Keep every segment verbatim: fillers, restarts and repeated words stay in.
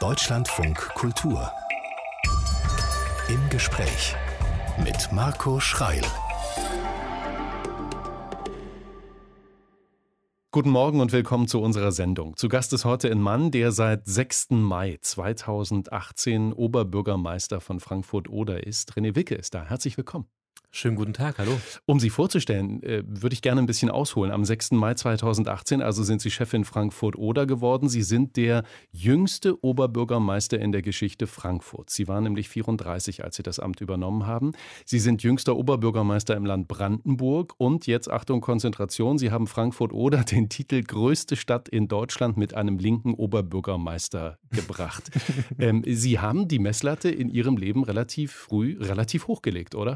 Deutschlandfunk Kultur. Im Gespräch mit Marco Schreil. Guten Morgen und willkommen zu unserer Sendung. Zu Gast ist heute ein Mann, der seit sechsten Mai zweitausendachtzehn Oberbürgermeister von Frankfurt-Oder ist. René Wicke ist da. Herzlich willkommen. Schönen guten Tag, hallo. Um Sie vorzustellen, äh, würde ich gerne ein bisschen ausholen. Am sechsten Mai zweitausendachtzehn, also sind Sie Chefin Frankfurt-Oder geworden. Sie sind der jüngste Oberbürgermeister in der Geschichte Frankfurts. Sie waren nämlich vierunddreißig, als Sie das Amt übernommen haben. Sie sind jüngster Oberbürgermeister im Land Brandenburg. Und jetzt, Achtung, Konzentration, Sie haben Frankfurt-Oder den Titel größte Stadt in Deutschland mit einem linken Oberbürgermeister gebracht. ähm, Sie haben die Messlatte in Ihrem Leben relativ früh, relativ hochgelegt, oder?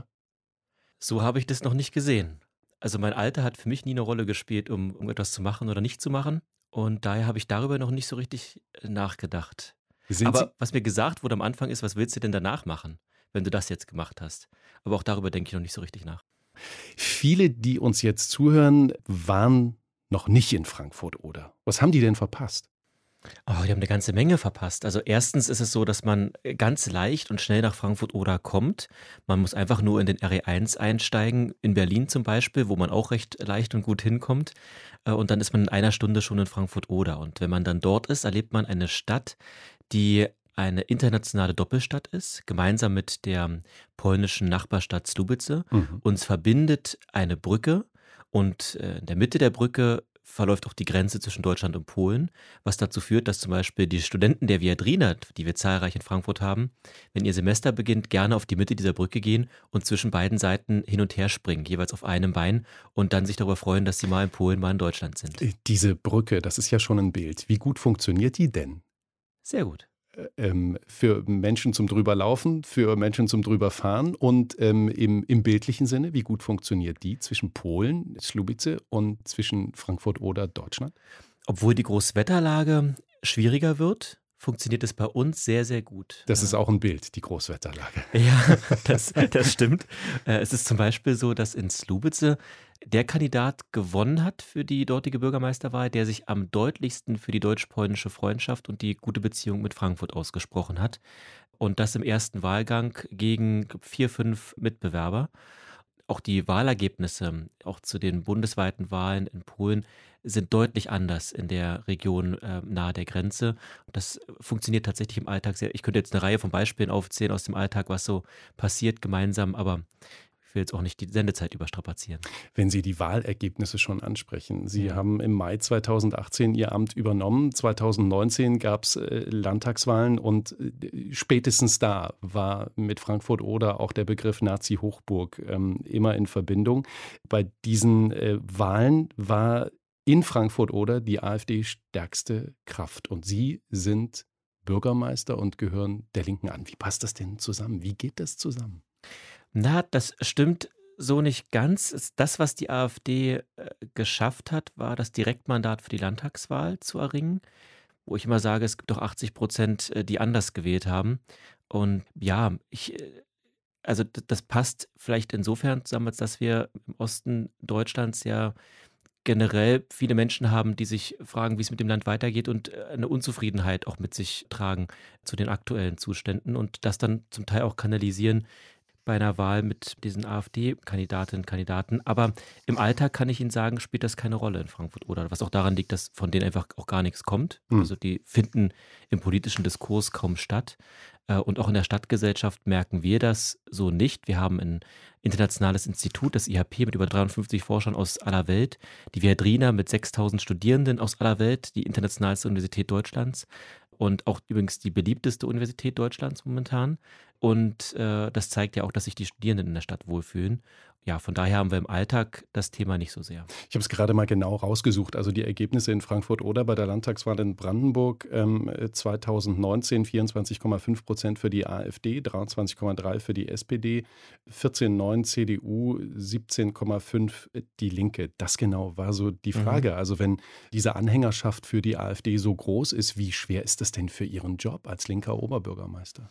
So habe ich das noch nicht gesehen. Also mein Alter hat für mich nie eine Rolle gespielt, um, um etwas zu machen oder nicht zu machen. Und daher habe ich darüber noch nicht so richtig äh, nachgedacht. Sind Aber Sie was mir gesagt wurde am Anfang ist, was willst du denn danach machen, wenn du das jetzt gemacht hast? Aber auch darüber denke ich noch nicht so richtig nach. Viele, die uns jetzt zuhören, waren noch nicht in Frankfurt-Oder. Was haben die denn verpasst? Oh, die haben eine ganze Menge verpasst. Also erstens ist es so, dass man ganz leicht und schnell nach Frankfurt-Oder kommt. Man muss einfach nur in den R E eins einsteigen, in Berlin zum Beispiel, wo man auch recht leicht und gut hinkommt. Äh, Und dann ist man in einer Stunde schon in Frankfurt-Oder. Und wenn man dann dort ist, erlebt man eine Stadt, die eine internationale Doppelstadt ist, gemeinsam mit der polnischen Nachbarstadt Słubice. Mhm. Uns verbindet eine Brücke und äh, in der Mitte der Brücke verläuft auch die Grenze zwischen Deutschland und Polen, was dazu führt, dass zum Beispiel die Studenten der Viadrina, die wir zahlreich in Frankfurt haben, wenn ihr Semester beginnt, gerne auf die Mitte dieser Brücke gehen und zwischen beiden Seiten hin und her springen, jeweils auf einem Bein und dann sich darüber freuen, dass sie mal in Polen, mal in Deutschland sind. Diese Brücke, das ist ja schon ein Bild. Wie gut funktioniert die denn? Sehr gut. Ähm, für Menschen zum Drüberlaufen, für Menschen zum Drüberfahren und ähm, im, im bildlichen Sinne, wie gut funktioniert die zwischen Polen, Słubice und zwischen Frankfurt-Oder, Deutschland? Obwohl die Großwetterlage schwieriger wird, funktioniert es bei uns sehr, sehr gut. Das ist auch ein Bild, die Großwetterlage. Ja, das, das stimmt. Äh, Es ist zum Beispiel so, dass in Słubice der Kandidat gewonnen hat für die dortige Bürgermeisterwahl, der sich am deutlichsten für die deutsch-polnische Freundschaft und die gute Beziehung mit Frankfurt ausgesprochen hat. Und das im ersten Wahlgang gegen vier, fünf Mitbewerber. Auch die Wahlergebnisse, auch zu den bundesweiten Wahlen in Polen, sind deutlich anders in der Region äh, nahe der Grenze. Das funktioniert tatsächlich im Alltag sehr. Ich könnte jetzt eine Reihe von Beispielen aufzählen aus dem Alltag, was so passiert gemeinsam, aber ich will jetzt auch nicht die Sendezeit überstrapazieren. Wenn Sie die Wahlergebnisse schon ansprechen. Sie Mhm. haben im Mai zweitausendachtzehn Ihr Amt übernommen. zweitausendneunzehn gab es äh, Landtagswahlen und äh, spätestens da war mit Frankfurt-Oder auch der Begriff Nazi-Hochburg ähm, immer in Verbindung. Bei diesen äh, Wahlen war in Frankfurt-Oder die AfD stärkste Kraft und Sie sind Bürgermeister und gehören der Linken an. Wie passt das denn zusammen? Wie geht das zusammen? Na, das stimmt so nicht ganz. Es- Das, was die AfD äh, geschafft hat, war das Direktmandat für die Landtagswahl zu erringen, wo ich immer sage, es gibt doch achtzig Prozent, äh, die anders gewählt haben. Und ja, ich, äh, also d- das passt vielleicht insofern zusammen, als dass wir im Osten Deutschlands ja generell viele Menschen haben, die sich fragen, wie es mit dem Land weitergeht und äh, eine Unzufriedenheit auch mit sich tragen zu den aktuellen Zuständen und das dann zum Teil auch kanalisieren bei einer Wahl mit diesen AfD-Kandidatinnen und Kandidaten. Aber im Alltag kann ich Ihnen sagen, spielt das keine Rolle in Frankfurt oder was auch daran liegt, dass von denen einfach auch gar nichts kommt. Hm. Also die finden im politischen Diskurs kaum statt. Äh, Und auch in der Stadtgesellschaft merken wir das so nicht. Wir haben ein internationales Institut, das I H P, mit über dreihundertfünfzig Forschern aus aller Welt, die Viadrina mit sechstausend Studierenden aus aller Welt, die internationalste Universität Deutschlands und auch übrigens die beliebteste Universität Deutschlands momentan. Und äh, das zeigt ja auch, dass sich die Studierenden in der Stadt wohlfühlen. Ja, von daher haben wir im Alltag das Thema nicht so sehr. Ich habe es gerade mal genau rausgesucht. Also die Ergebnisse in Frankfurt-Oder bei der Landtagswahl in Brandenburg ähm, zweitausendneunzehn vierundzwanzig Komma fünf Prozent für die AfD, dreiundzwanzig Komma drei für die S P D, vierzehn Komma neun C D U, siebzehn Komma fünf die Linke. Das genau war so die Frage. Mhm. Also wenn diese Anhängerschaft für die AfD so groß ist, wie schwer ist das denn für Ihren Job als linker Oberbürgermeister?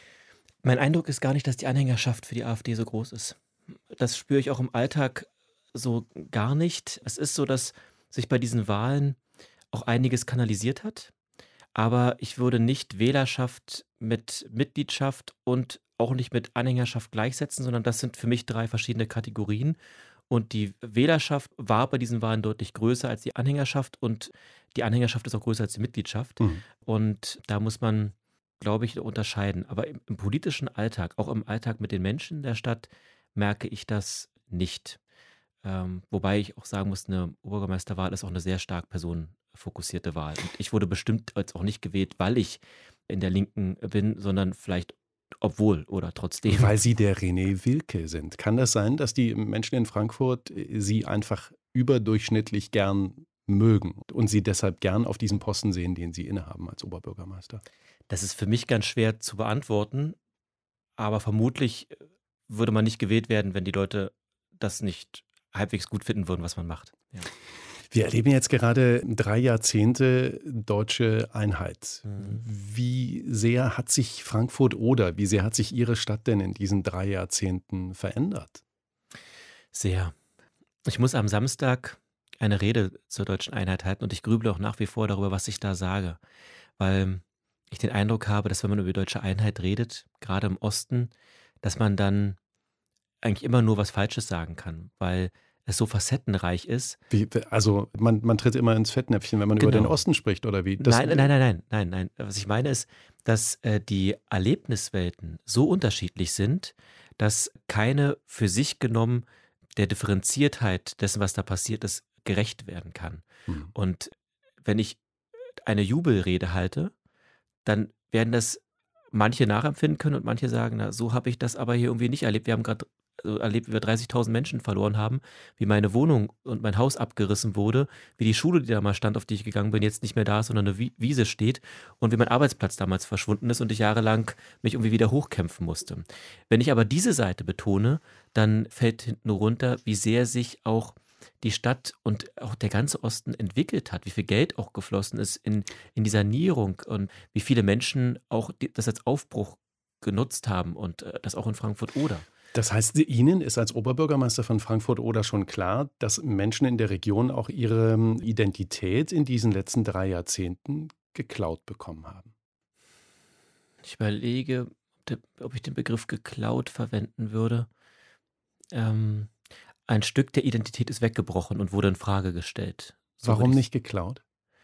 Mein Eindruck ist gar nicht, dass die Anhängerschaft für die AfD so groß ist. Das spüre ich auch im Alltag so gar nicht. Es ist so, dass sich bei diesen Wahlen auch einiges kanalisiert hat. aber ich würde nicht Wählerschaft mit Mitgliedschaft und auch nicht mit Anhängerschaft gleichsetzen, sondern das sind für mich drei verschiedene Kategorien. Und die Wählerschaft war bei diesen Wahlen deutlich größer als die Anhängerschaft und die Anhängerschaft ist auch größer als die Mitgliedschaft. Mhm. Und da muss man, glaube ich, unterscheiden. Aber im, im politischen Alltag, auch im Alltag mit den Menschen der Stadt, merke ich das nicht. Ähm, wobei ich auch sagen muss, eine Oberbürgermeisterwahl ist auch eine sehr stark personenfokussierte Wahl. Und ich wurde bestimmt jetzt auch nicht gewählt, weil ich in der Linken bin, sondern vielleicht obwohl oder trotzdem. Weil Sie der René Wilke sind. Kann das sein, dass die Menschen in Frankfurt äh, Sie einfach überdurchschnittlich gern mögen und Sie deshalb gern auf diesen Posten sehen, den Sie innehaben als Oberbürgermeister? Das ist für mich ganz schwer zu beantworten, aber vermutlich äh, würde man nicht gewählt werden, wenn die Leute das nicht halbwegs gut finden würden, was man macht. Ja. Wir erleben jetzt gerade drei Jahrzehnte deutsche Einheit. Mhm. Wie sehr hat sich Frankfurt-Oder, wie sehr hat sich Ihre Stadt denn in diesen drei Jahrzehnten verändert? Sehr. Ich muss am Samstag eine Rede zur deutschen Einheit halten und ich grüble auch nach wie vor darüber, was ich da sage, weil ich den Eindruck habe, dass wenn man über die deutsche Einheit redet, gerade im Osten, dass man dann eigentlich immer nur was Falsches sagen kann, weil es so facettenreich ist. Wie, also man, man tritt immer ins Fettnäpfchen, wenn man über Genau. den Osten spricht, oder wie? Das, Nein, nein, nein, nein, nein, nein. Was ich meine ist, dass äh, die Erlebniswelten so unterschiedlich sind, dass keine für sich genommen der Differenziertheit dessen, was da passiert ist, gerecht werden kann. Hm. Und wenn ich eine Jubelrede halte, dann werden das manche nachempfinden können und manche sagen, na, so habe ich das aber hier irgendwie nicht erlebt. Wir haben gerade also erlebt, wie wir dreißigtausend Menschen verloren haben, wie meine Wohnung und mein Haus abgerissen wurde, wie die Schule, die da mal stand, auf die ich gegangen bin, jetzt nicht mehr da ist, sondern eine Wiese steht und wie mein Arbeitsplatz damals verschwunden ist und ich jahrelang mich irgendwie wieder hochkämpfen musste. Wenn ich aber diese Seite betone, dann fällt hinten runter, wie sehr sich auch die Stadt und auch der ganze Osten entwickelt hat, wie viel Geld auch geflossen ist in, in die Sanierung und wie viele Menschen auch die, das als Aufbruch genutzt haben und äh, das auch in Frankfurt-Oder. Das heißt, Ihnen ist als Oberbürgermeister von Frankfurt-Oder schon klar, dass Menschen in der Region auch ihre Identität in diesen letzten drei Jahrzehnten geklaut bekommen haben. Ich überlege, ob, der, ob ich den Begriff geklaut verwenden würde. Ähm, ein Stück der Identität ist weggebrochen und wurde in Frage gestellt. So Warum würde nicht geklaut?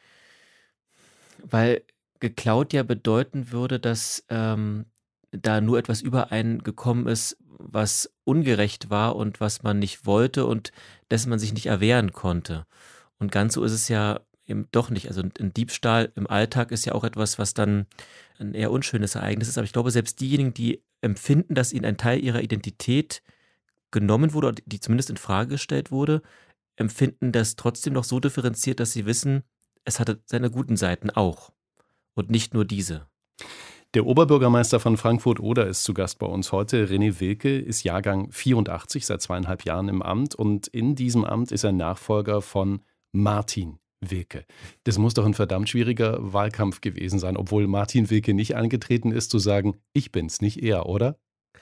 Weil geklaut ja bedeuten würde, dass ähm, da nur etwas über einen gekommen ist, was ungerecht war und was man nicht wollte und dessen man sich nicht erwehren konnte. Und ganz so ist es ja eben doch nicht. Also ein Diebstahl im Alltag ist ja auch etwas, was dann ein eher unschönes Ereignis ist. Aber ich glaube, selbst diejenigen, die empfinden, dass ihnen ein Teil ihrer Identität genommen wurde, oder die zumindest in Frage gestellt wurde, empfinden das trotzdem noch so differenziert, dass sie wissen, es hatte seine guten Seiten auch und nicht nur diese. Der Oberbürgermeister von Frankfurt-Oder ist zu Gast bei uns heute. René Wilke ist Jahrgang vierundachtzig, seit zweieinhalb Jahren im Amt. Und in diesem Amt ist er Nachfolger von Martin Wilke. Das muss doch ein verdammt schwieriger Wahlkampf gewesen sein, obwohl Martin Wilke nicht angetreten ist, zu sagen, ich bin's, nicht er, oder?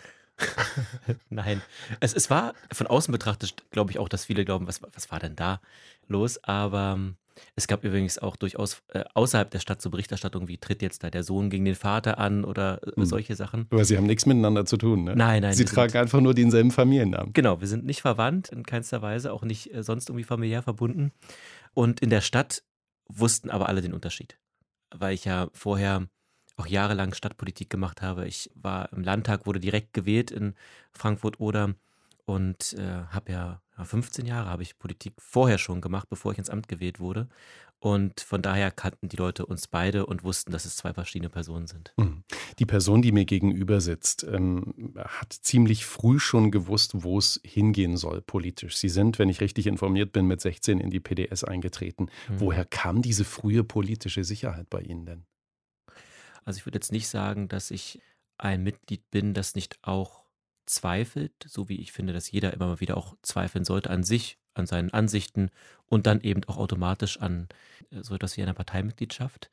Nein, es, es war von außen betrachtet, glaube ich auch, dass viele glauben, was, was war denn da los? Aber ähm, es gab übrigens auch durchaus äh, außerhalb der Stadt so Berichterstattung, wie tritt jetzt da der Sohn gegen den Vater an oder äh, Hm. solche Sachen. Aber Sie haben nichts miteinander zu tun, ne? Nein, nein. Sie wir sind- tragen einfach nur denselben Familiennamen. Genau, wir sind nicht verwandt, in keinster Weise, auch nicht äh, sonst irgendwie familiär verbunden. Und in der Stadt wussten aber alle den Unterschied, weil ich ja vorher auch jahrelang Stadtpolitik gemacht habe. Ich war im Landtag, wurde direkt gewählt in Frankfurt-Oder und äh, habe ja, ja fünfzehn Jahre habe ich Politik vorher schon gemacht, bevor ich ins Amt gewählt wurde. Und von daher kannten die Leute uns beide und wussten, dass es zwei verschiedene Personen sind. Mhm. Die Person, die mir gegenüber sitzt, ähm, hat ziemlich früh schon gewusst, wo es hingehen soll politisch. Sie sind, wenn ich richtig informiert bin, mit sechzehn in die P D S eingetreten. Mhm. Woher kam diese frühe politische Sicherheit bei Ihnen denn? Also ich würde jetzt nicht sagen, dass ich ein Mitglied bin, das nicht auch zweifelt, so wie ich finde, dass jeder immer mal wieder auch zweifeln sollte an sich, an seinen Ansichten und dann eben auch automatisch an äh, so etwas wie einer Parteimitgliedschaft.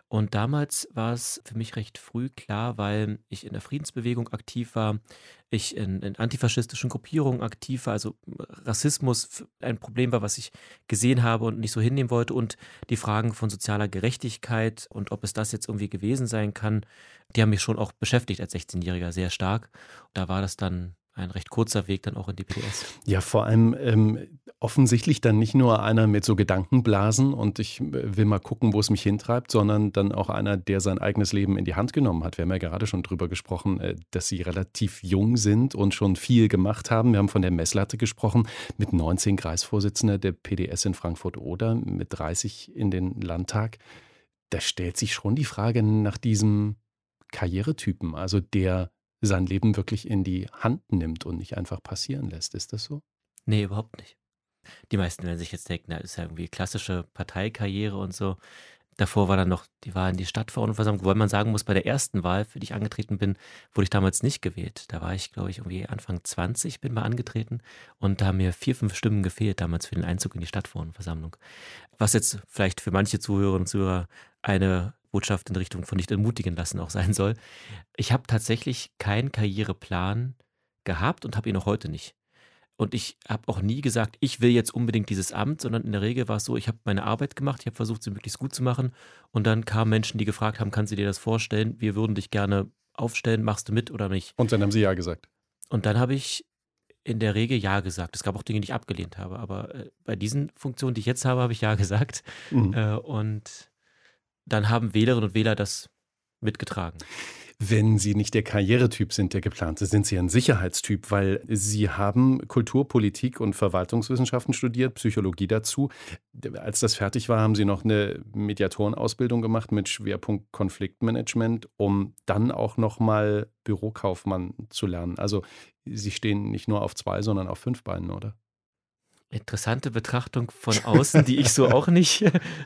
Und damals war es für mich recht früh klar, weil ich in der Friedensbewegung aktiv war, ich in, in antifaschistischen Gruppierungen aktiv war, also Rassismus f- ein Problem war, was ich gesehen habe und nicht so hinnehmen wollte und die Fragen von sozialer Gerechtigkeit und ob es das jetzt irgendwie gewesen sein kann, die haben mich schon auch beschäftigt als sechzehnjähriger sehr stark. Da war das dann ein recht kurzer Weg dann auch in die P D S. Ja, vor allem ähm, offensichtlich dann nicht nur einer mit so Gedankenblasen und ich äh, will mal gucken, wo es mich hintreibt, sondern dann auch einer, der sein eigenes Leben in die Hand genommen hat. Wir haben ja gerade schon drüber gesprochen, äh, dass Sie relativ jung sind und schon viel gemacht haben. Wir haben von der Messlatte gesprochen, mit neunzehn Kreisvorsitzender der P D S in Frankfurt-Oder, mit dreißig in den Landtag. Da stellt sich schon die Frage nach diesem Karrieretypen, also der sein Leben wirklich in die Hand nimmt und nicht einfach passieren lässt. Ist das so? Nee, überhaupt nicht. Die meisten werden sich jetzt denken, na, das ist ja irgendwie klassische Parteikarriere und so. Davor war dann noch die Wahl in die Stadtverordnetenversammlung, wobei man sagen muss, bei der ersten Wahl, für die ich angetreten bin, wurde ich damals nicht gewählt. Da war ich, glaube ich, irgendwie Anfang zwanzig, bin mal angetreten und da haben mir vier, fünf Stimmen gefehlt damals für den Einzug in die Stadtverordnetenversammlung. Was jetzt vielleicht für manche Zuhörerinnen und Zuhörer eine Botschaft in Richtung von nicht entmutigen lassen auch sein soll. Ich habe tatsächlich keinen Karriereplan gehabt und habe ihn auch heute nicht. Und ich habe auch nie gesagt, ich will jetzt unbedingt dieses Amt, sondern in der Regel war es so, ich habe meine Arbeit gemacht, ich habe versucht, sie möglichst gut zu machen. Und dann kamen Menschen, die gefragt haben, kannst du dir das vorstellen? Wir würden dich gerne aufstellen, machst du mit oder nicht? Und dann haben Sie ja gesagt. Und dann habe ich in der Regel Ja gesagt. Es gab auch Dinge, die ich abgelehnt habe. Aber äh, bei diesen Funktionen, die ich jetzt habe, habe ich Ja gesagt. Mhm. Äh, und dann haben Wählerinnen und Wähler das mitgetragen. Wenn Sie nicht der Karrieretyp sind, der geplante, sind Sie ein Sicherheitstyp, weil Sie haben Kultur, Politik und Verwaltungswissenschaften studiert, Psychologie dazu. Als das fertig war, haben Sie noch eine Mediatorenausbildung gemacht mit Schwerpunkt Konfliktmanagement, um dann auch noch mal Bürokaufmann zu lernen. Also Sie stehen nicht nur auf zwei, sondern auf fünf Beinen, oder? Interessante Betrachtung von außen, die ich so auch nicht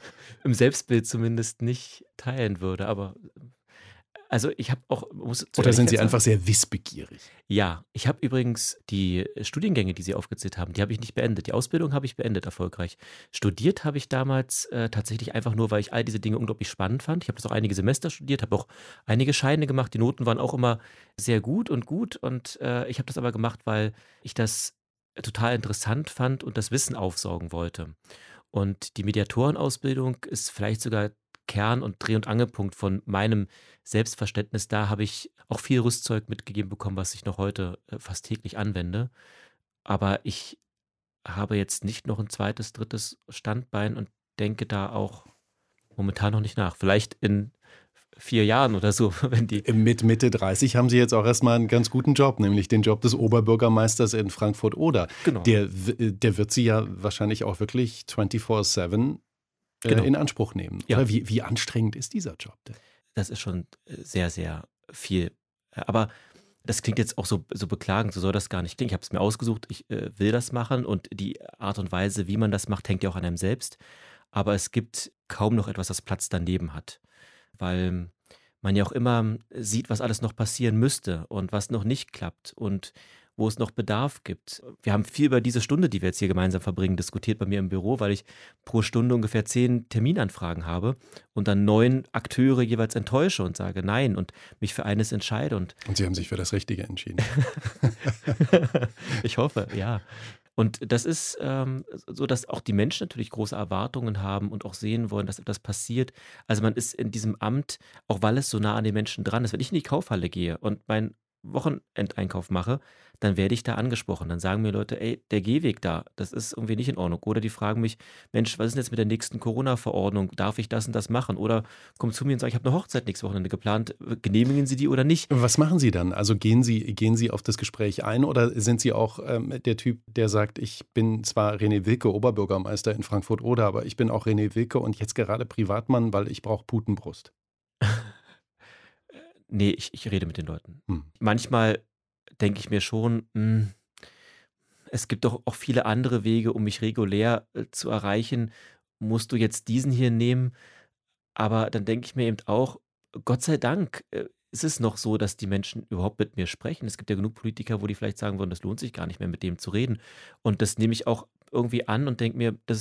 im Selbstbild zumindest nicht teilen würde. Aber also ich habe auch, muss zur Oder sind Ehrlichkeit Sie sagen, einfach sehr wissbegierig? ja, ich habe übrigens die Studiengänge, die Sie aufgezählt haben, die habe ich nicht beendet. Die Ausbildung habe ich beendet erfolgreich. Studiert habe ich damals äh, tatsächlich einfach nur, weil ich all diese Dinge unglaublich spannend fand. Ich habe das auch einige Semester studiert, habe auch einige Scheine gemacht. Die Noten waren auch immer sehr gut und gut. Und äh, ich habe das aber gemacht, weil ich das total interessant fand und das Wissen aufsaugen wollte. Und die Mediatorenausbildung ist vielleicht sogar Kern und Dreh- und Angelpunkt von meinem Selbstverständnis. Da habe ich auch viel Rüstzeug mitgegeben bekommen, was ich noch heute äh, fast täglich anwende. Aber ich habe jetzt nicht noch ein zweites, drittes Standbein und denke da auch momentan noch nicht nach. Vielleicht in vier Jahren oder so, wenn die. Mit Mitte dreißig haben Sie jetzt auch erstmal einen ganz guten Job, nämlich den Job des Oberbürgermeisters in Frankfurt-Oder. Genau. Der, w- der wird Sie ja wahrscheinlich auch wirklich vierundzwanzig sieben äh, Genau. in Anspruch nehmen. Ja. Oder wie, wie anstrengend ist dieser Job denn? Das ist schon äh, sehr, sehr viel. Äh, Aber das klingt jetzt auch so, so beklagend, so soll das gar nicht klingen. Ich habe es mir ausgesucht, ich äh, will das machen und die Art und Weise, wie man das macht, hängt ja auch an einem selbst. Aber es gibt kaum noch etwas, das Platz daneben hat. Weil man ja auch immer sieht, was alles noch passieren müsste und was noch nicht klappt und wo es noch Bedarf gibt. Wir haben viel über diese Stunde, die wir jetzt hier gemeinsam verbringen, diskutiert bei mir im Büro, weil ich pro Stunde ungefähr zehn Terminanfragen habe und dann neun Akteure jeweils enttäusche und sage Nein und mich für eines entscheide. Und Und Sie haben sich für das Richtige entschieden. ich hoffe, ja. Und das ist ähm, so, dass auch die Menschen natürlich große Erwartungen haben und auch sehen wollen, dass etwas passiert. Also man ist in diesem Amt, auch weil es so nah an den Menschen dran ist. Wenn ich in die Kaufhalle gehe und meinen Wochenendeinkauf mache, dann werde ich da angesprochen. Dann sagen mir Leute, ey, der Gehweg da, das ist irgendwie nicht in Ordnung. Oder die fragen mich, Mensch, was ist denn jetzt mit der nächsten Corona-Verordnung? Darf ich das und das machen? Oder kommen zu mir und sagen, ich habe eine Hochzeit nächstes Wochenende geplant. Genehmigen Sie die oder nicht? Was machen Sie dann? Also gehen Sie, gehen Sie auf das Gespräch ein oder sind Sie auch ähm, der Typ, der sagt, ich bin zwar René Wilke, Oberbürgermeister in Frankfurt-Oder, aber ich bin auch René Wilke und jetzt gerade Privatmann, weil ich brauche Putenbrust? Nee, ich, ich rede mit den Leuten. Hm. Manchmal denke ich mir schon, mh, es gibt doch auch viele andere Wege, um mich regulär äh, zu erreichen. Musst du jetzt diesen hier nehmen? Aber dann denke ich mir eben auch, Gott sei Dank äh, ist es noch so, dass die Menschen überhaupt mit mir sprechen. Es gibt ja genug Politiker, wo die vielleicht sagen würden, das lohnt sich gar nicht mehr, mit dem zu reden. Und das nehme ich auch irgendwie an und denke mir, das ist ja auch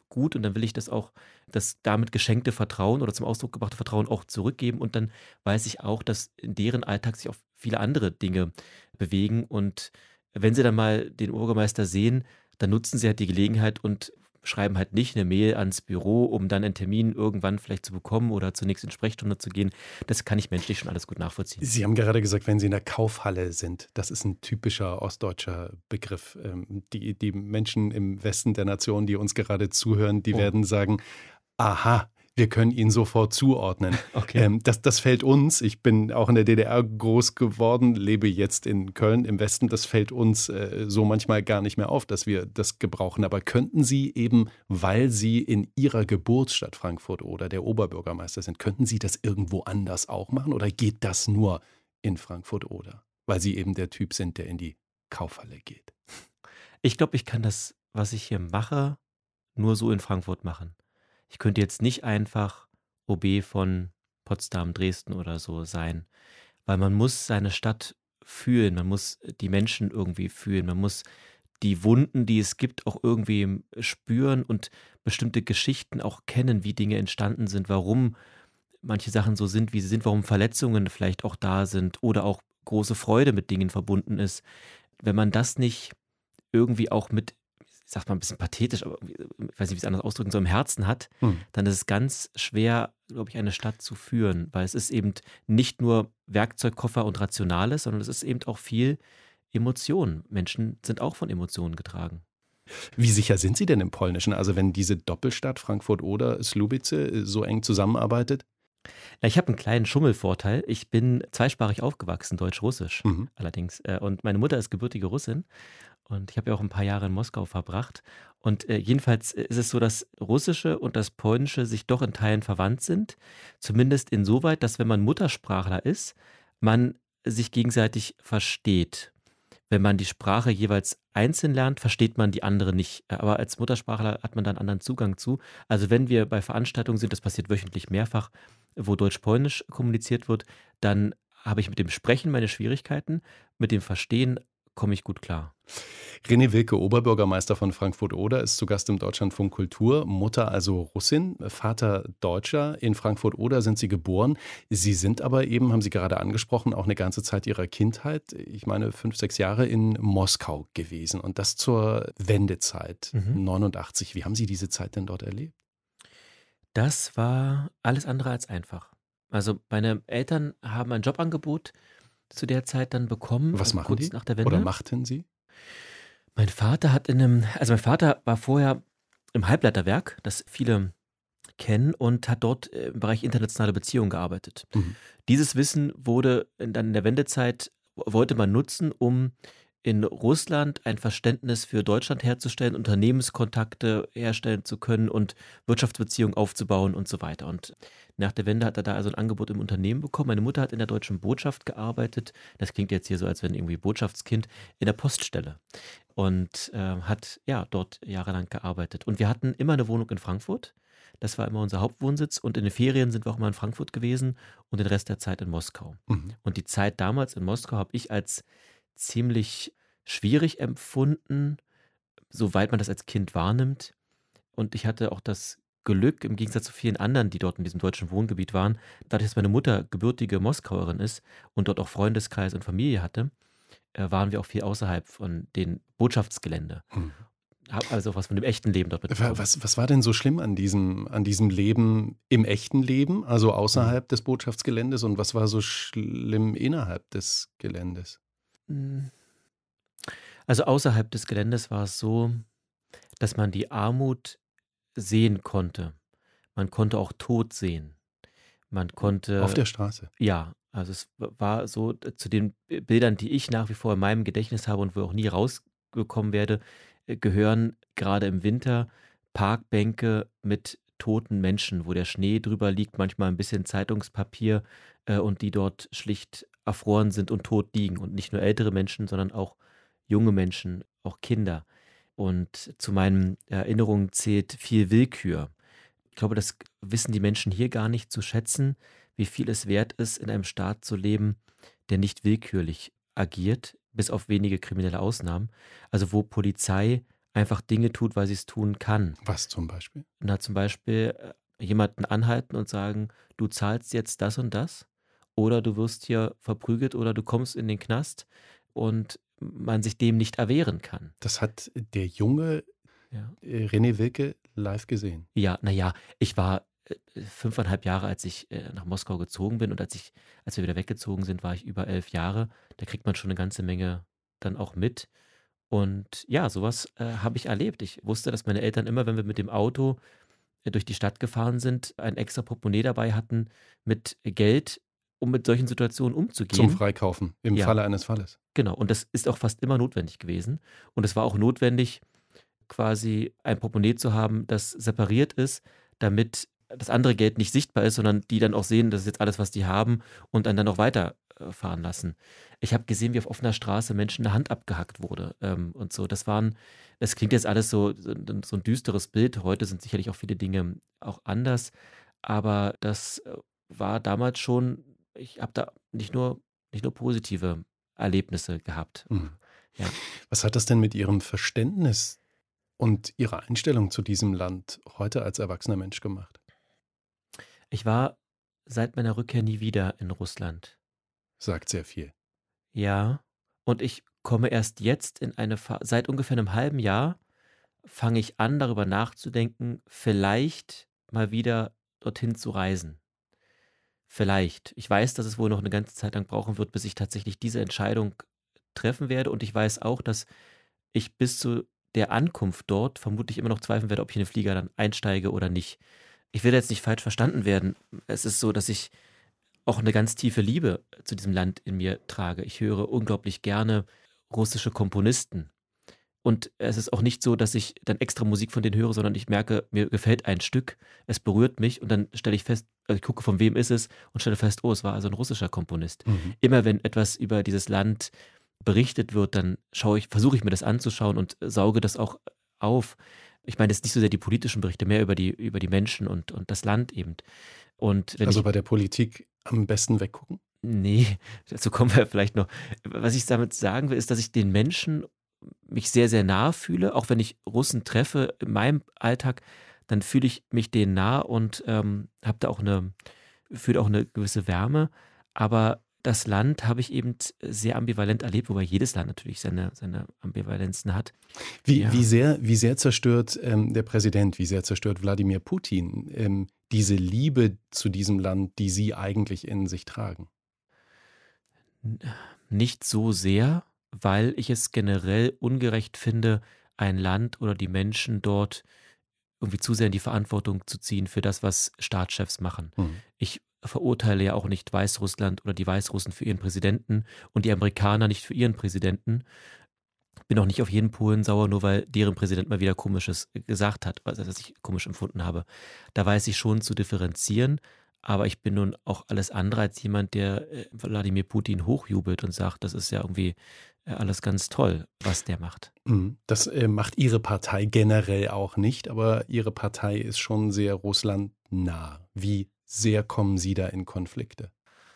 gut und dann will ich das auch, das damit geschenkte Vertrauen oder zum Ausdruck gebrachte Vertrauen auch zurückgeben und dann weiß ich auch, dass in deren Alltag sich auch viele andere Dinge bewegen und wenn sie dann mal den Bürgermeister sehen, dann nutzen sie halt die Gelegenheit und schreiben halt nicht eine Mail ans Büro, um dann einen Termin irgendwann vielleicht zu bekommen oder zur nächsten Sprechstunde zu gehen. Das kann ich menschlich schon alles gut nachvollziehen. Sie haben gerade gesagt, wenn Sie in der Kaufhalle sind, das ist ein typischer ostdeutscher Begriff. Ähm, Die, die Menschen im Westen der Nation, die uns gerade zuhören, die Oh. werden sagen, aha, wir können ihn sofort zuordnen. Okay. Ähm, das, das fällt uns, ich bin auch in der D D R groß geworden, lebe jetzt in Köln im Westen, das fällt uns äh, so manchmal gar nicht mehr auf, dass wir das gebrauchen. Aber könnten Sie eben, weil Sie in Ihrer Geburtsstadt Frankfurt oder der Oberbürgermeister sind, könnten Sie das irgendwo anders auch machen oder geht das nur in Frankfurt oder? Weil Sie eben der Typ sind, der in die Kaufhalle geht. Ich glaube, ich kann das, was ich hier mache, nur so in Frankfurt machen. Ich könnte jetzt nicht einfach O B von Potsdam, Dresden oder so sein, weil man muss seine Stadt fühlen, man muss die Menschen irgendwie fühlen, man muss die Wunden, die es gibt, auch irgendwie spüren und bestimmte Geschichten auch kennen, wie Dinge entstanden sind, warum manche Sachen so sind, wie sie sind, warum Verletzungen vielleicht auch da sind oder auch große Freude mit Dingen verbunden ist. Wenn man das nicht irgendwie auch mit, ich sag mal ein bisschen pathetisch, aber irgendwie, ich weiß nicht, wie ich es anders ausdrücken soll, im Herzen hat, Hm. dann ist es ganz schwer, glaube ich, eine Stadt zu führen, weil es ist eben nicht nur Werkzeugkoffer und Rationales, sondern es ist eben auch viel Emotion. Menschen sind auch von Emotionen getragen. Wie sicher sind Sie denn im Polnischen? Also wenn diese Doppelstadt Frankfurt oder Słubice so eng zusammenarbeitet? Na, ich habe einen kleinen Schummelvorteil. Ich bin zweisprachig aufgewachsen, Deutsch-Russisch Mhm. allerdings. Äh, und meine Mutter ist gebürtige Russin und ich habe ja auch ein paar Jahre in Moskau verbracht. Und, äh, jedenfalls ist es so, dass Russische und das Polnische sich doch in Teilen verwandt sind. Zumindest insoweit, dass wenn man Muttersprachler ist, man sich gegenseitig versteht. Wenn man die Sprache jeweils einzeln lernt, versteht man die andere nicht. Äh, aber als Muttersprachler hat man da 'n anderen Zugang zu. Also, wenn wir bei Veranstaltungen sind, das passiert wöchentlich mehrfach, wo Deutsch-Polnisch kommuniziert wird, dann habe ich mit dem Sprechen meine Schwierigkeiten, mit dem Verstehen komme ich gut klar. René Wilke, Oberbürgermeister von Frankfurt-Oder, ist zu Gast im Deutschlandfunk Kultur. Mutter also Russin, Vater Deutscher. In Frankfurt-Oder sind Sie geboren. Sie sind aber eben, haben Sie gerade angesprochen, auch eine ganze Zeit Ihrer Kindheit, ich meine fünf, sechs Jahre in Moskau gewesen. Und das zur Wendezeit, Mhm. neunundachtzig. Wie haben Sie diese Zeit denn dort erlebt? Das war alles andere als einfach. Also, meine Eltern haben ein Jobangebot zu der Zeit dann bekommen, Was also machen kurz die? nach der Oder Wende. machten Sie? Mein Vater hat in 'nem also, mein Vater war vorher im Halbleiterwerk, das viele kennen, und hat dort äh, im Bereich internationale Beziehungen gearbeitet. Mhm. Dieses Wissen wurde in dann in der Wendezeit wollte man nutzen, um in Russland ein Verständnis für Deutschland herzustellen, Unternehmenskontakte herstellen zu können und Wirtschaftsbeziehungen aufzubauen und so weiter. Und nach der Wende hat er da also ein Angebot im Unternehmen bekommen. Meine Mutter hat in der Deutschen Botschaft gearbeitet. Das klingt jetzt hier so, als wenn irgendwie Botschaftskind in der Poststelle und, äh, hat, ja, dort jahrelang gearbeitet. Und wir hatten immer eine Wohnung in Frankfurt. Das war immer unser Hauptwohnsitz und in den Ferien sind wir auch immer in Frankfurt gewesen und den Rest der Zeit in Moskau. Mhm. Und die Zeit damals in Moskau habe ich als ziemlich schwierig empfunden, soweit man das als Kind wahrnimmt. Und ich hatte auch das Glück, im Gegensatz zu vielen anderen, die dort in diesem deutschen Wohngebiet waren, dadurch, dass meine Mutter gebürtige Moskauerin ist und dort auch Freundeskreis und Familie hatte, äh, waren wir auch viel außerhalb von den Botschaftsgelände. Mhm. Habe also auch was von dem echten Leben dort Wa- mitbekommen. Was, was war denn so schlimm an diesem, an diesem Leben im echten Leben, also außerhalb des Botschaftsgeländes, und was war so schlimm innerhalb des Geländes? Hm, also außerhalb des Geländes war es so, dass man die Armut sehen konnte. Man konnte auch Tod sehen. Man Auf konnte der Straße. Ja, also es w war so, d zu den B Bildern, die ich nach wie vor in meinem Gedächtnis habe und wo auch nie rausbekommen werde, äh, gehören gerade im Winter Parkbänke mit toten Menschen, wo der Schnee drüber liegt, manchmal ein bisschen Zeitungspapier, äh, und die dort schlicht erfroren sind und tot liegen. Und nicht nur ältere Menschen, sondern auch junge Menschen, auch Kinder. Und zu meinen Erinnerungen zählt viel Willkür. Ich glaube, das wissen die Menschen hier gar nicht zu schätzen, wie viel es wert ist, in einem Staat zu leben, der nicht willkürlich agiert, bis auf wenige kriminelle Ausnahmen. Also wo Polizei einfach Dinge tut, weil sie es tun kann. Was zum Beispiel? Na, zum Beispiel äh, jemanden anhalten und sagen, du zahlst jetzt das und das oder du wirst hier verprügelt oder du kommst in den Knast und man sich dem nicht erwehren kann. Das hat der junge Ja, äh, René Wilke live gesehen. ja, naja, ich war äh, fünfeinhalb Jahre, als ich äh, nach Moskau gezogen bin und als ich, als wir wieder weggezogen sind, war ich über elf Jahre. Da kriegt man schon eine ganze Menge dann auch mit. Und ja, sowas äh, habe ich erlebt. Ich wusste, dass meine Eltern immer, wenn wir mit dem Auto äh, durch die Stadt gefahren sind, ein extra Portemonnaie dabei hatten mit Geld, um mit solchen Situationen Zum umzugehen. Freikaufen im Ja, Falle eines Falles. genau. Und das ist auch fast immer notwendig gewesen. Und es war auch notwendig, quasi ein Portemonnaie zu haben, das separiert ist, damit das andere Geld nicht sichtbar ist, sondern die dann auch sehen, das ist jetzt alles, was die haben und einen dann auch weiterfahren lassen. Ich habe gesehen, wie auf offener Straße Menschen eine Hand abgehackt wurde ähm, und so. Das waren, das klingt jetzt alles so, so, so ein düsteres Bild. Heute sind sicherlich auch viele Dinge auch anders, aber das äh, war damals schon, ich habe da nicht nur, nicht nur positive Erlebnisse gehabt. Mhm. Ja. Was hat das denn mit Ihrem Verständnis und Ihrer Einstellung zu diesem Land heute als erwachsener Mensch gemacht? Ich war seit meiner Rückkehr nie wieder in Russland. Sagt sehr viel. Ja, und ich komme erst jetzt in eine Phase, seit ungefähr einem halben Jahr fange ich an, darüber nachzudenken, vielleicht mal wieder dorthin zu reisen. Vielleicht. Ich weiß, dass es wohl noch eine ganze Zeit lang brauchen wird, bis ich tatsächlich diese Entscheidung treffen werde. Und ich weiß auch, dass ich bis zu der Ankunft dort vermutlich immer noch zweifeln werde, ob ich in den Flieger dann einsteige oder nicht. Ich will jetzt nicht falsch verstanden werden. Es ist so, dass ich auch eine ganz tiefe Liebe zu diesem Land in mir trage. Ich höre unglaublich gerne russische Komponisten. Und es ist auch nicht so, dass ich dann extra Musik von denen höre, sondern ich merke, mir gefällt ein Stück, es berührt mich und dann stelle ich fest, also ich gucke, von wem ist es und stelle fest, oh, es war also ein russischer Komponist. Mhm. Immer wenn etwas über dieses Land berichtet wird, dann schaue ich, versuche ich mir das anzuschauen und sauge das auch auf. Ich meine jetzt nicht so sehr die politischen Berichte, mehr über die, über die Menschen und, und das Land eben. Und wenn Also ich, bei der Politik am besten weggucken? nee, dazu kommen wir vielleicht noch. Was ich damit sagen will, ist, dass ich den Menschen mich sehr, sehr nah fühle. Auch wenn ich Russen treffe in meinem Alltag, dann fühle ich mich denen nah und ähm, habe da auch eine, fühle auch eine gewisse Wärme. Aber das Land habe ich eben sehr ambivalent erlebt, wobei jedes Land natürlich seine, seine Ambivalenzen hat. Wie, Ja. wie, sehr, wie sehr zerstört ähm, der Präsident, wie sehr zerstört Wladimir Putin ähm, diese Liebe zu diesem Land, die Sie eigentlich in sich tragen? Nicht so sehr, weil ich es generell ungerecht finde, ein Land oder die Menschen dort irgendwie zu sehr in die Verantwortung zu ziehen für das, was Staatschefs machen. Mhm. Ich verurteile ja auch nicht Weißrussland oder die Weißrussen für ihren Präsidenten und die Amerikaner nicht für ihren Präsidenten. Bin auch nicht auf jeden Polen sauer, nur weil deren Präsident mal wieder Komisches gesagt hat, was ich komisch empfunden habe. Da weiß ich schon zu differenzieren, aber ich bin nun auch alles andere als jemand, der äh, Wladimir Putin hochjubelt und sagt, das ist ja irgendwie äh, alles ganz toll, was der macht. Mhm. Das äh, macht Ihre Partei generell auch nicht, aber Ihre Partei ist schon sehr russlandnah. Wie sehr kommen Sie da in Konflikte?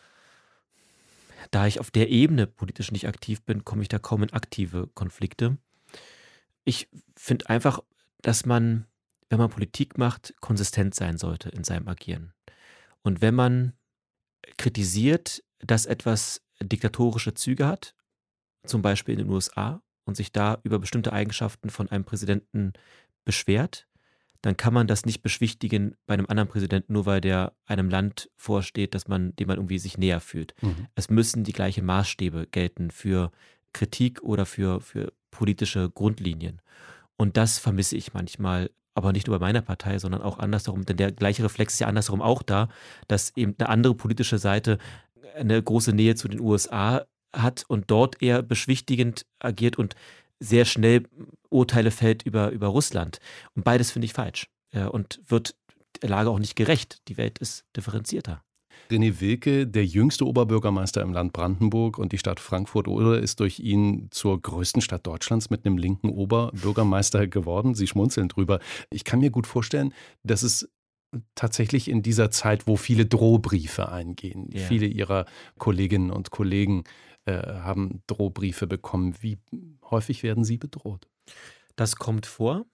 Da ich auf der Ebene politisch nicht aktiv bin, komme ich da kaum in aktive Konflikte. Ich finde einfach, dass man, wenn man Politik macht, konsistent sein sollte in seinem Agieren. Und wenn man kritisiert, dass etwas diktatorische Züge hat, zum Beispiel in den U S A, und sich da über bestimmte Eigenschaften von einem Präsidenten beschwert, dann kann man das nicht beschwichtigen bei einem anderen Präsidenten, nur weil der einem Land vorsteht, dass man, dem man irgendwie sich näher fühlt. Mhm. Es müssen die gleichen Maßstäbe gelten für Kritik oder für, für politische Grundlinien. Und das vermisse ich manchmal, aber nicht nur bei meiner Partei, sondern auch andersherum, denn der gleiche Reflex ist ja andersherum auch da, dass eben eine andere politische Seite eine große Nähe zu den U S A hat und dort eher beschwichtigend agiert und sehr schnell Urteile fällt über, über Russland. Und beides finde ich falsch äh, und wird der Lage auch nicht gerecht. Die Welt ist differenzierter. René Wilke, der jüngste Oberbürgermeister im Land Brandenburg und die Stadt Frankfurt-Oder ist durch ihn zur größten Stadt Deutschlands mit einem linken Oberbürgermeister geworden. Sie schmunzeln drüber. Ich kann mir gut vorstellen, dass es tatsächlich in dieser Zeit, wo viele Drohbriefe eingehen, Ja. viele Ihrer Kolleginnen und Kollegen äh, haben Drohbriefe bekommen. Wie häufig werden Sie bedroht? Das kommt vor.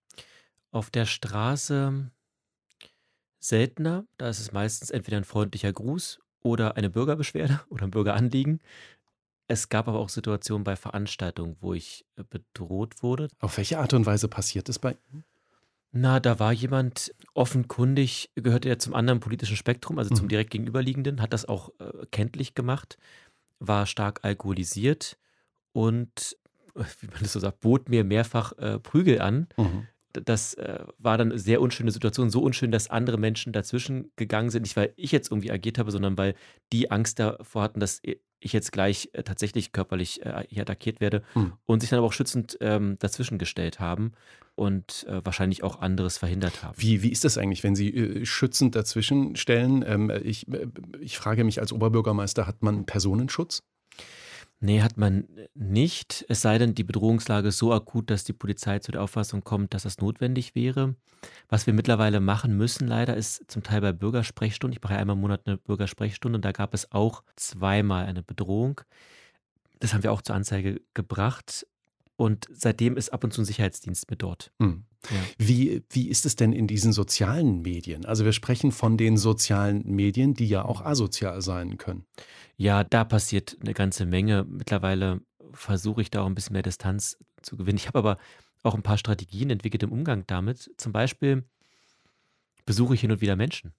Auf der Straße seltener. Da ist es meistens entweder ein freundlicher Gruß oder eine Bürgerbeschwerde oder ein Bürgeranliegen. Es gab aber auch Situationen bei Veranstaltungen, wo ich äh, bedroht wurde. Auf welche Art und Weise passiert es bei Ihnen? Na, da war jemand offenkundig, gehörte er zum anderen politischen Spektrum, also zum Mhm. direkt gegenüberliegenden, hat das auch äh, kenntlich gemacht, war stark alkoholisiert und, äh, wie man das so sagt, bot mir mehrfach äh, Prügel an. Mhm. D- Das äh, war dann eine sehr unschöne Situation, so unschön, dass andere Menschen dazwischen gegangen sind. Nicht, weil ich jetzt irgendwie agiert habe, sondern weil die Angst davor hatten, dass ich jetzt gleich äh, tatsächlich körperlich äh, hier attackiert werde Mhm. und sich dann aber auch schützend ähm, dazwischen gestellt haben und äh, wahrscheinlich auch anderes verhindert haben. Wie, wie ist das eigentlich, wenn Sie äh, schützend dazwischen stellen? Ähm, ich, äh, ich frage mich als Oberbürgermeister, hat man Personenschutz? Nee, hat man nicht. Es sei denn, die Bedrohungslage ist so akut, dass die Polizei zu der Auffassung kommt, dass das notwendig wäre. Was wir mittlerweile machen müssen, leider, ist zum Teil bei Bürgersprechstunden. Ich mache ja einmal im Monat eine Bürgersprechstunde und da gab es auch zweimal eine Bedrohung. Das haben wir auch zur Anzeige gebracht. Und seitdem ist ab und zu ein Sicherheitsdienst mit dort. Mhm. Ja. Wie, wie ist es denn in diesen sozialen Medien? Also wir sprechen von den sozialen Medien, die ja auch asozial sein können. Ja, da passiert eine ganze Menge. Mittlerweile versuche ich da auch ein bisschen mehr Distanz zu gewinnen. Ich habe aber auch ein paar Strategien entwickelt im Umgang damit. Zum Beispiel besuche ich hin und wieder Menschen.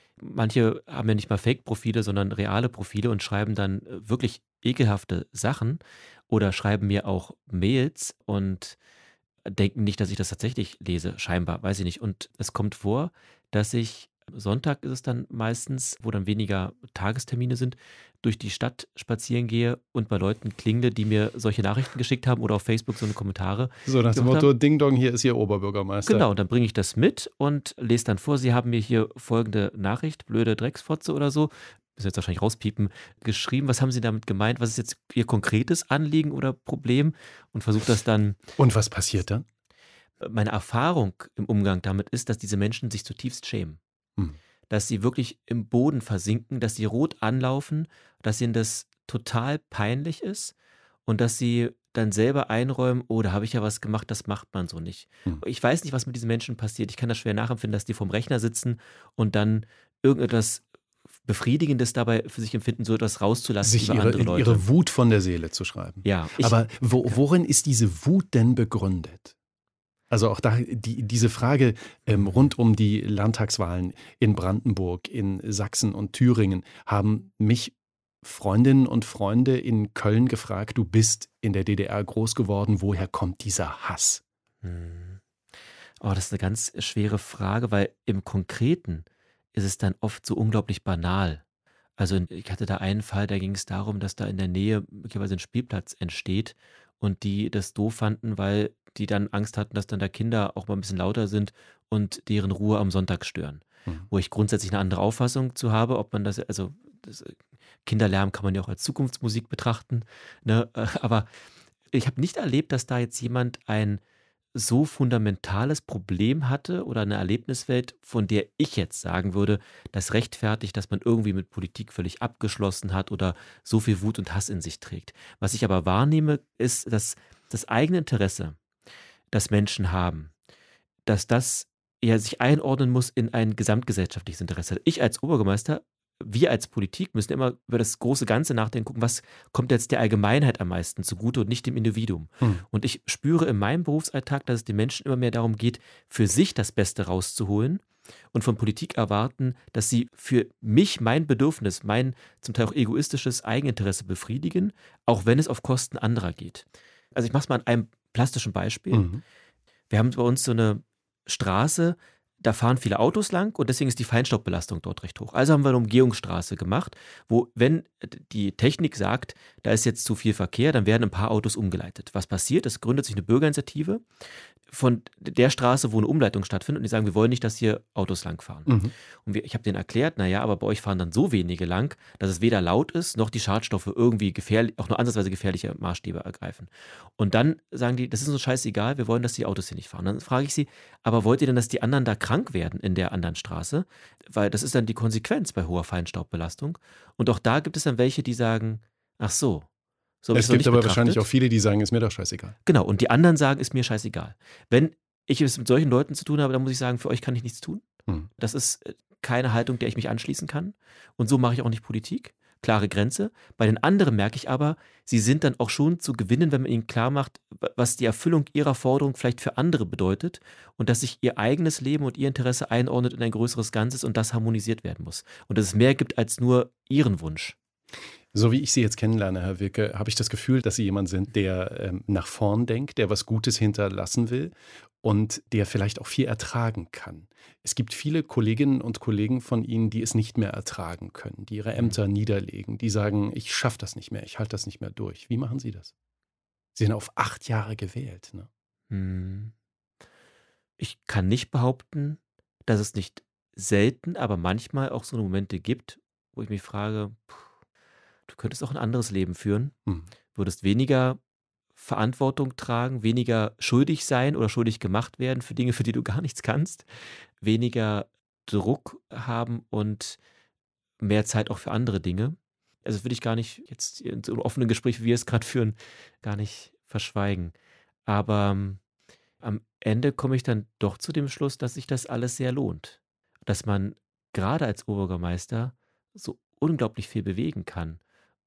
Manche haben ja nicht mal Fake-Profile, sondern reale Profile und schreiben dann äh, wirklich ekelhafte Sachen oder schreiben mir auch Mails und denken nicht, dass ich das tatsächlich lese, scheinbar, weiß ich nicht. Und es kommt vor, dass ich, Sonntag ist es dann meistens, wo dann weniger Tagestermine sind, durch die Stadt spazieren gehe und bei Leuten klingle, die mir solche Nachrichten geschickt haben oder auf Facebook so eine Kommentare So nach dem gemacht Motto, haben. Ding Dong, hier ist Ihr Oberbürgermeister. Genau, dann bringe ich das mit und lese dann vor, Sie haben mir hier folgende Nachricht, blöde Drecksfotze oder so, müssen jetzt wahrscheinlich rauspiepen, geschrieben. Was haben Sie damit gemeint? Was ist jetzt Ihr konkretes Anliegen oder Problem? Und versuche das dann. Und was passiert dann? Meine Erfahrung im Umgang damit ist, dass diese Menschen sich zutiefst schämen. Hm. Dass sie wirklich im Boden versinken, dass sie rot anlaufen, dass ihnen das total peinlich ist und dass sie dann selber einräumen, oh, da habe ich ja was gemacht, das macht man so nicht. Hm. Ich weiß nicht, was mit diesen Menschen passiert. Ich kann das schwer nachempfinden, dass die vorm Rechner sitzen und dann irgendetwas Befriedigendes dabei für sich empfinden, so etwas rauszulassen Sich über ihre, andere Leute. ihre Wut von der Seele zu schreiben. Ja, ich, Aber wo, worin ist diese Wut denn begründet? Also auch da die, diese Frage ähm, rund um die Landtagswahlen in Brandenburg, in Sachsen und Thüringen haben mich Freundinnen und Freunde in Köln gefragt, du bist in der D D R groß geworden, woher kommt dieser Hass? Hm. Oh, das ist eine ganz schwere Frage, weil im Konkreten ist es dann oft so unglaublich banal. Also ich hatte da einen Fall, da ging es darum, dass da in der Nähe möglicherweise ein Spielplatz entsteht und die das doof fanden, weil die dann Angst hatten, dass dann da Kinder auch mal ein bisschen lauter sind und deren Ruhe am Sonntag stören. Mhm. Wo ich grundsätzlich eine andere Auffassung zu habe, ob man das, also das, äh, Kinderlärm kann man ja auch als Zukunftsmusik betrachten, ne? Äh, Aber ich habe nicht erlebt, dass da jetzt jemand ein so fundamentales Problem hatte oder eine Erlebniswelt, von der ich jetzt sagen würde, das rechtfertigt, dass man irgendwie mit Politik völlig abgeschlossen hat oder so viel Wut und Hass in sich trägt. Was ich aber wahrnehme, ist, dass das eigene Interesse, das Menschen haben, dass das ja sich einordnen muss in ein gesamtgesellschaftliches Interesse. Ich als Oberbürgermeister, wir als Politik müssen immer über das große Ganze nachdenken, gucken, was kommt jetzt der Allgemeinheit am meisten zugute und nicht dem Individuum. Hm. Und ich spüre in meinem Berufsalltag, dass es den Menschen immer mehr darum geht, für sich das Beste rauszuholen und von Politik erwarten, dass sie für mich mein Bedürfnis, mein zum Teil auch egoistisches Eigeninteresse befriedigen, auch wenn es auf Kosten anderer geht. Also ich mache es mal an einem plastischen Beispiel. Mhm. Wir haben bei uns so eine Straße, da fahren viele Autos lang und deswegen ist die Feinstaubbelastung dort recht hoch. Also haben wir eine Umgehungsstraße gemacht, wo, wenn die Technik sagt, da ist jetzt zu viel Verkehr, dann werden ein paar Autos umgeleitet. Was passiert? Es gründet sich eine Bürgerinitiative von der Straße, wo eine Umleitung stattfindet und die sagen, wir wollen nicht, dass hier Autos langfahren. Mhm. Und wir, ich habe denen erklärt, naja, aber bei euch fahren dann so wenige lang, dass es weder laut ist, noch die Schadstoffe irgendwie gefährlich, auch nur ansatzweise gefährliche Maßstäbe ergreifen. Und dann sagen die, das ist uns scheißegal, wir wollen, dass die Autos hier nicht fahren. Dann frage ich sie, aber wollt ihr denn, dass die anderen da krank werden in der anderen Straße? Weil das ist dann die Konsequenz bei hoher Feinstaubbelastung. Und auch da gibt es dann welche, die sagen, ach so, So habe ich Es es noch gibt nicht aber betrachtet. wahrscheinlich auch viele, die sagen, ist mir doch scheißegal. Genau, und die anderen sagen, ist mir scheißegal. Wenn ich es mit solchen Leuten zu tun habe, dann muss ich sagen, für euch kann ich nichts tun. Hm. Das ist äh, keine Haltung, der ich mich anschließen kann. Und so mache ich auch nicht Politik. Klare Grenze. Bei den anderen merke ich aber, sie sind dann auch schon zu gewinnen, wenn man ihnen klar macht, wa- was die Erfüllung ihrer Forderung vielleicht für andere bedeutet und dass sich ihr eigenes Leben und ihr Interesse einordnet in ein größeres Ganzes und das harmonisiert werden muss. Und dass es mehr gibt als nur ihren Wunsch. So wie ich Sie jetzt kennenlerne, Herr Wilke, habe ich das Gefühl, dass Sie jemand sind, der ähm, nach vorn denkt, der was Gutes hinterlassen will und der vielleicht auch viel ertragen kann. Es gibt viele Kolleginnen und Kollegen von Ihnen, die es nicht mehr ertragen können, die ihre Ämter niederlegen, die sagen, ich schaffe das nicht mehr, ich halte das nicht mehr durch. Wie machen Sie das? Sie sind auf acht Jahre gewählt. Ne? Hm. Ich kann nicht behaupten, dass es nicht selten, aber manchmal auch so Momente gibt, wo ich mich frage, puh, du könntest auch ein anderes Leben führen, Hm. würdest weniger Verantwortung tragen, weniger schuldig sein oder schuldig gemacht werden für Dinge, für die du gar nichts kannst, weniger Druck haben und mehr Zeit auch für andere Dinge. Also das will ich gar nicht jetzt in so einem offenen Gespräch, wie wir es gerade führen, gar nicht verschweigen. Aber ähm, am Ende komme ich dann doch zu dem Schluss, dass sich das alles sehr lohnt. Dass man gerade als Oberbürgermeister so unglaublich viel bewegen kann.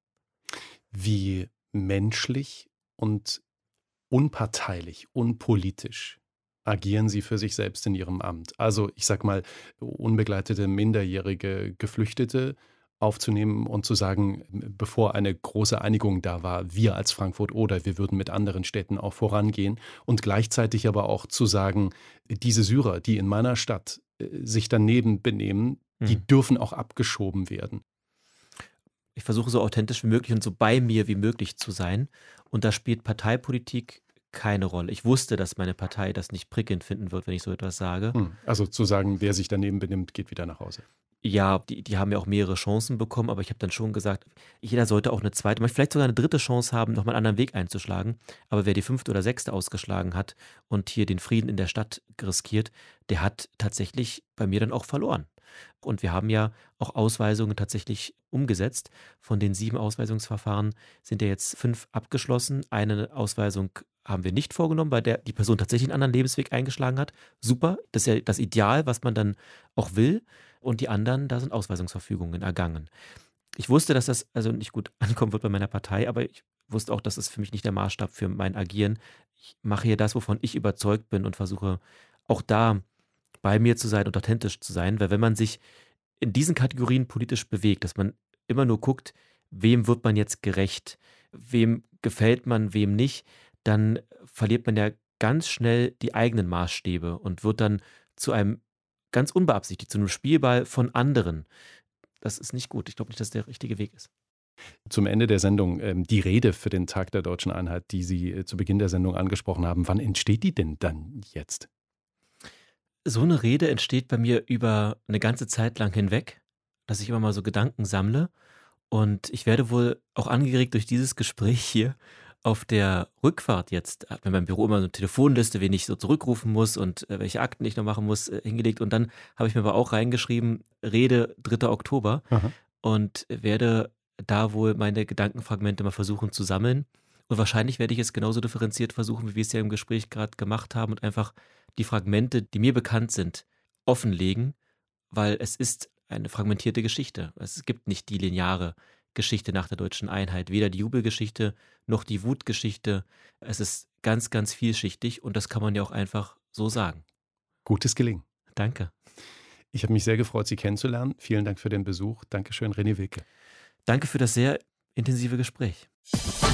Wie menschlich und unparteilich, unpolitisch agieren Sie für sich selbst in Ihrem Amt? Also ich sag mal, unbegleitete, minderjährige Geflüchtete aufzunehmen und zu sagen, bevor eine große Einigung da war, wir als Frankfurt oder wir würden mit anderen Städten auch vorangehen und gleichzeitig aber auch zu sagen, diese Syrer, die in meiner Stadt äh, sich daneben benehmen, die Hm. dürfen auch abgeschoben werden. Ich versuche so authentisch wie möglich und so bei mir wie möglich zu sein. Und da spielt Parteipolitik keine Rolle. Ich wusste, dass meine Partei das nicht prickelnd finden wird, wenn ich so etwas sage. Hm. Also zu sagen, wer sich daneben benimmt, geht wieder nach Hause. Ja, die, die haben ja auch mehrere Chancen bekommen, aber ich habe dann schon gesagt, jeder sollte auch eine zweite, vielleicht sogar eine dritte Chance haben, nochmal einen anderen Weg einzuschlagen. Aber wer die fünfte oder sechste ausgeschlagen hat und hier den Frieden in der Stadt riskiert, der hat tatsächlich bei mir dann auch verloren. Und wir haben ja auch Ausweisungen tatsächlich umgesetzt. Von den sieben Ausweisungsverfahren sind ja jetzt fünf abgeschlossen. Eine Ausweisung haben wir nicht vorgenommen, weil der, die Person tatsächlich einen anderen Lebensweg eingeschlagen hat. Super, das ist ja das Ideal, was man dann auch will. Und die anderen, da sind Ausweisungsverfügungen ergangen. Ich wusste, dass das also nicht gut ankommen wird bei meiner Partei, aber ich wusste auch, dass es für mich nicht der Maßstab für mein Agieren. Ich mache hier das, wovon ich überzeugt bin und versuche auch da bei mir zu sein und authentisch zu sein, weil wenn man sich in diesen Kategorien politisch bewegt, dass man immer nur guckt, wem wird man jetzt gerecht, wem gefällt man, wem nicht, dann verliert man ja ganz schnell die eigenen Maßstäbe und wird dann zu einem ganz unbeabsichtigt, zu einem Spielball von anderen. Das ist nicht gut. Ich glaube nicht, dass der richtige Weg ist. Zum Ende der Sendung, ähm, die Rede für den Tag der Deutschen Einheit, die Sie äh, zu Beginn der Sendung angesprochen haben, wann entsteht die denn dann jetzt? So eine Rede entsteht bei mir über eine ganze Zeit lang hinweg, dass ich immer mal so Gedanken sammle. Und ich werde wohl auch angeregt durch dieses Gespräch hier auf der Rückfahrt jetzt, hat mir mein Büro immer so eine Telefonliste, wen ich so zurückrufen muss und äh, welche Akten ich noch machen muss, äh, hingelegt. Und dann habe ich mir aber auch reingeschrieben, Rede dritter Oktober Aha. und werde da wohl meine Gedankenfragmente mal versuchen zu sammeln. Und wahrscheinlich werde ich es genauso differenziert versuchen, wie wir es ja im Gespräch gerade gemacht haben und einfach die Fragmente, die mir bekannt sind, offenlegen, weil es ist eine fragmentierte Geschichte. Es gibt nicht die lineare Geschichte nach der Deutschen Einheit, weder die Jubelgeschichte noch die Wutgeschichte. Es ist ganz, ganz vielschichtig und das kann man ja auch einfach so sagen. Gutes Gelingen. Danke. Ich habe mich sehr gefreut, Sie kennenzulernen. Vielen Dank für den Besuch. Dankeschön, René Wilke. Danke für das sehr intensive Gespräch.